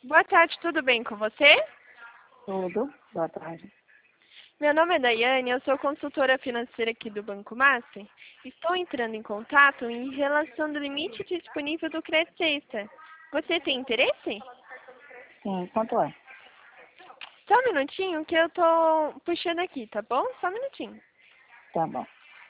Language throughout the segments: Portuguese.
Boa tarde, tudo bem com você? Tudo. Boa tarde. Meu nome é Daiane, eu sou consultora financeira aqui do Banco Master. Estou entrando em contato em relação do limite disponível do crédito extra. Você tem interesse? Sim, quanto é? Só um minutinho que eu tô puxando aqui, tá bom? Só um minutinho. Tá bom.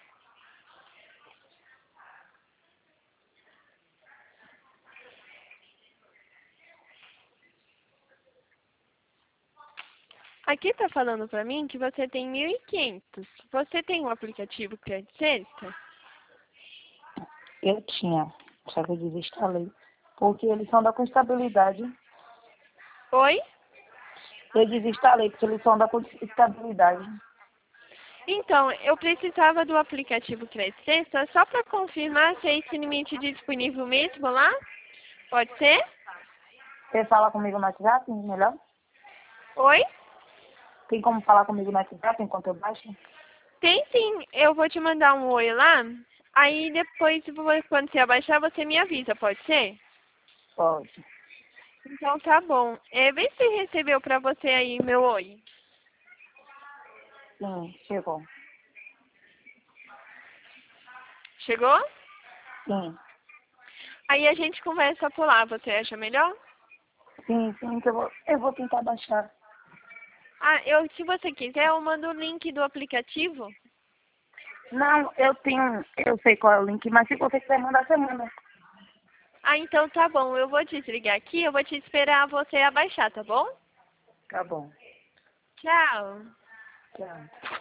Aqui tá falando pra mim que você tem 1.500. Você tem um aplicativo crédito extra? Eu tinha, só que eu desinstalei. Porque eles são da constabilidade. Oi? Eu desinstalei porque eles são da constabilidade. Então, eu precisava do aplicativo crédito extra só para confirmar se é esse limite disponível mesmo lá. Pode ser? Você fala comigo no WhatsApp, melhor? Oi? Tem como falar comigo no WhatsApp enquanto eu baixo? Tem sim. Eu vou te mandar um oi lá. Aí depois, quando você abaixar, você me avisa, pode ser? Pode. Então tá bom. Vê se recebeu pra você aí meu oi. Sim, chegou. Chegou? Sim. Aí a gente conversa por lá. Você acha melhor? Sim, que eu vou tentar baixar. Se você quiser, eu mando o link do aplicativo. Não, eu sei qual é o link, mas se você quiser mandar, você manda. Então tá bom. Eu vou desligar aqui. Eu vou te esperar você abaixar, tá bom? Tá bom. Tchau. Tchau.